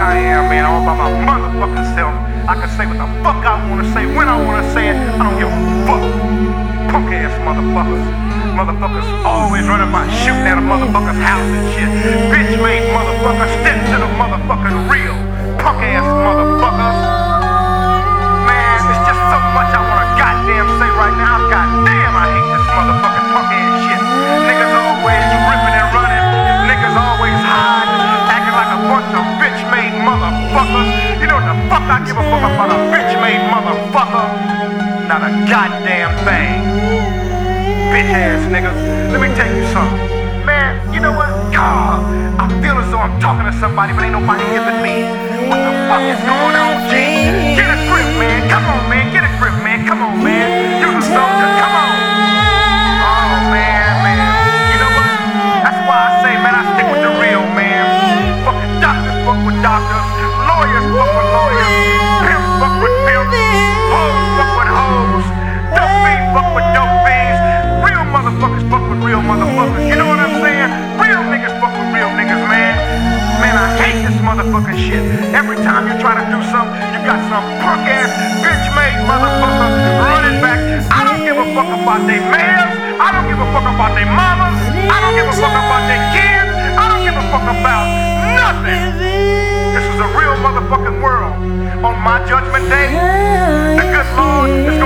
I am, man. I'm all by my motherfucking self. I can say what the fuck I wanna say when I wanna say it. I don't give a fuck. Punk ass motherfuckers. Motherfuckers always running by shooting at a motherfucker's house and shit. Bitch made motherfuckers step to the motherfucking real. Punk ass motherfuckers. Man, it's just so much I wanna goddamn say right now. Goddamn, I hate this motherfucking punk ass shit. Niggas always ripping and running. Niggas always hiding, acting like a bunch of bitch made motherfuckers. You know what the fuck I give a fuck about a bitch made motherfucker? Not a goddamn thing. Bitch ass niggas. Let me tell you something. Man, you know what? God, I feel as though I'm talking to somebody, but ain't nobody giving me. What the fuck is going on, G? Get a grip, man. Come on, man. Get a grip, man. Come on, man. You the soldier. Come on. Oh, man. You know what? That's why I say, man, I stick with the real, man. Fucking doctors fuck with doctors. Lawyers fuck with lawyers. Pimps fuck with pimps. Hoes fuck with hoes. Dope fiends fuck with dope fiends. Real motherfuckers fuck with real motherfuckers. You know what I'm saying? Real niggas fuck with real niggas, man. Man, I hate this motherfucking shit. Every time you try to do something, you got some punk ass, bitch made motherfucker running back. I don't give a fuck about they males. I don't give a fuck about they mamas. I don't give a fuck about their kids. I don't give a fuck about nothing. This is a real motherfucking world. On my judgment day, the good Lord is